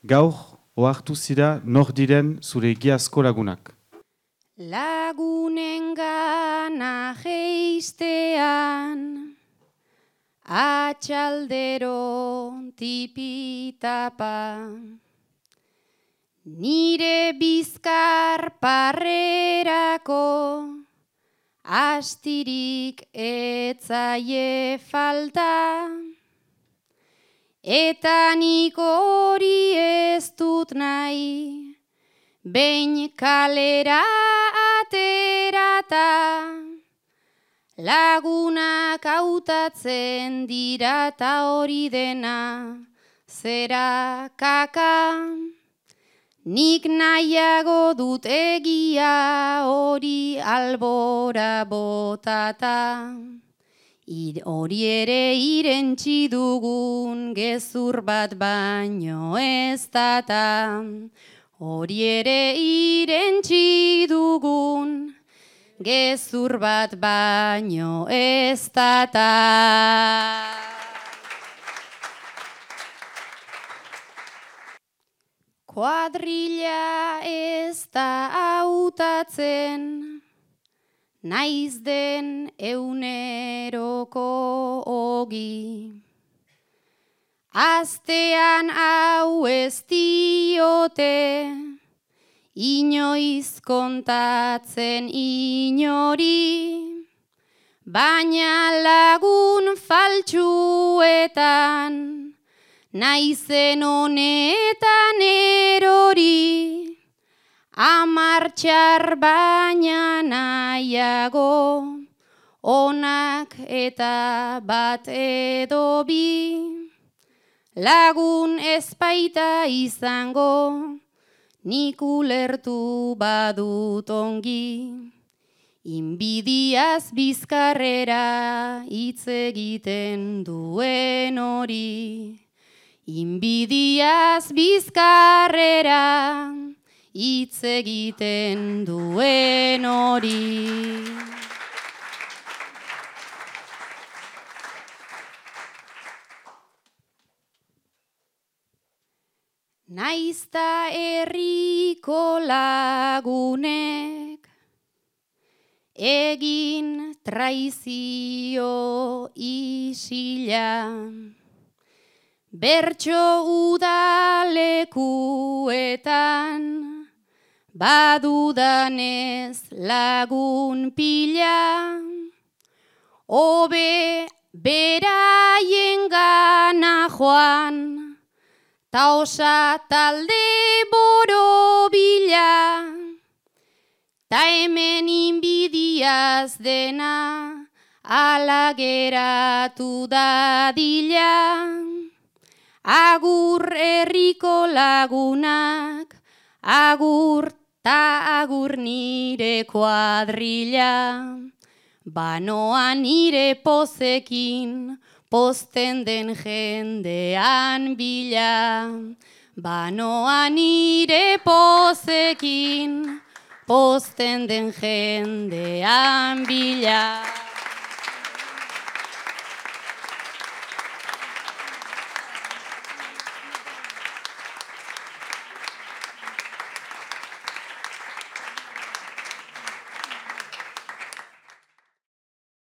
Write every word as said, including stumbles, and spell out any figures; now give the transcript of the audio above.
Gaur, ohartu zira nor diren zure egiazko lagunak. Lagunen gana geistean, atxaldero tipitapa, nire bizkar parrerako, astirik etzaie falta, eta nik hori ez dut nahi, behin kalera aterata, lagunak hautatzen dira ta hori dena, zera kaka, nik nahiago dut egia hori albora botata. Hori ere irentsi dugun gezur bat baino ez data. Hori ere irentsi dugun gezur bat baino ez data. Kuadrilla ez da hautatzen, naiz den euneroko ogi. Astean hau ez diote, inoiz kontatzen inori, baina lagun faltsuetan, naizen honetan erori, amartxar baina nahiago, onak eta bat edo bi, lagun ezpaita izango, nik ulertu badut ongi, inbidiaz bizkarrera hitz egiten duen hori, inbidiaz bizkarrera hitz egiten duen hori. Naizta herriko lagunek egin traizio isila, bertso udalekuetan badudanez lagun pila, hobe beraien gana joan, ta osa talde borobila, ta hemen inbidiaz dena ala geratu dadila. Agur herriko lagunak, agur ta agur nire kuadrilla, banoa nire pozekin, posten den jendean bila, banoa nire pozekin, posten den jendean bila.